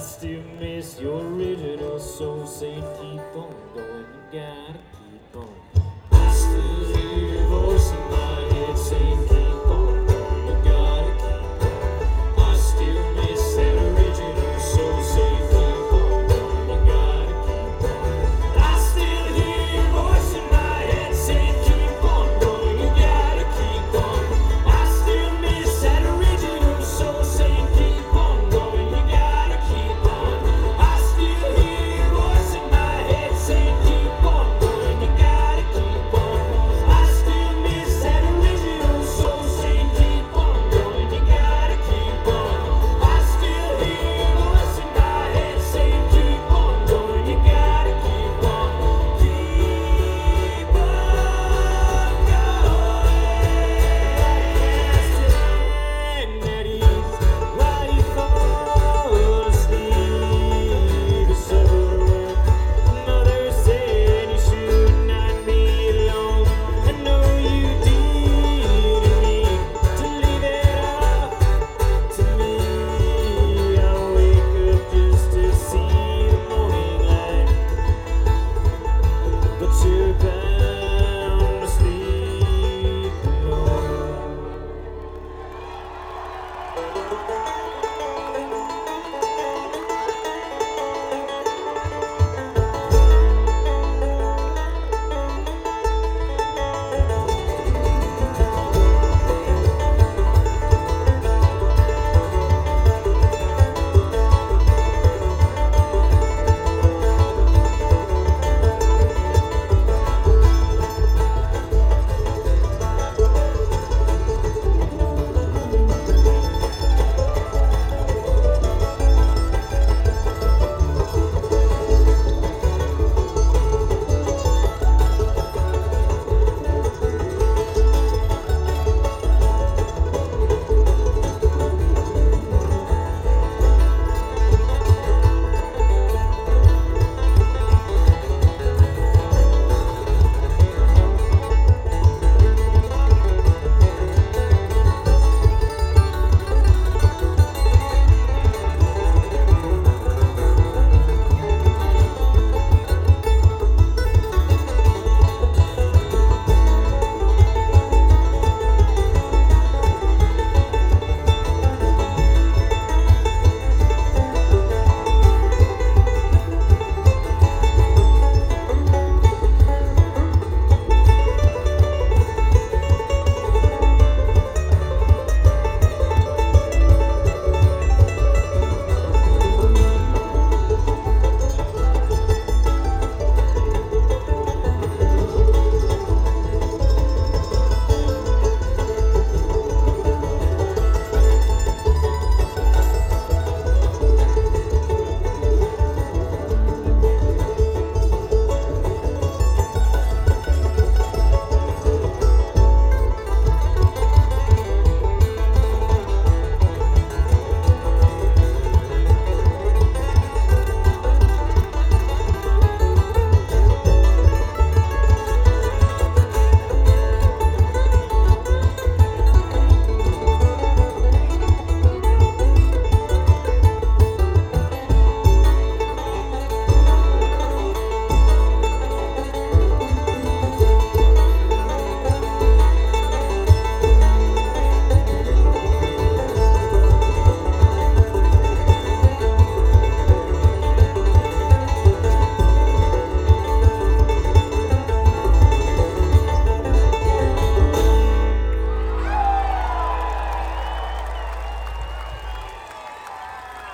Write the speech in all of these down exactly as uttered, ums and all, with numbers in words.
still miss your original soul saying keep on going, you gotta keep on. I still hear your voice in my head saying keep on going, you gotta keep on. I still miss that original soul saying keep on going, you gotta keep on. I still hear your voice in my head saying keep on going, you gotta keep on. I still miss that original soul saying keep on going, you gotta keep on. I still hear your voice in my head saying keep on going, you gotta keep on. I still miss that original soul saying keep on going, you gotta keep on. I still hear your voice in my head saying keep on going, you gotta keep on. Keep on going. That is why you fall asleep. So mother said you should not be alone. I know you didn't mean to leave it up to me. I wake up just to see the morning light, but you're bound to sleep alone.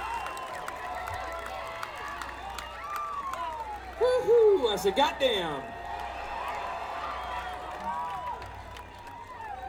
Woohoo! I said, goddamn.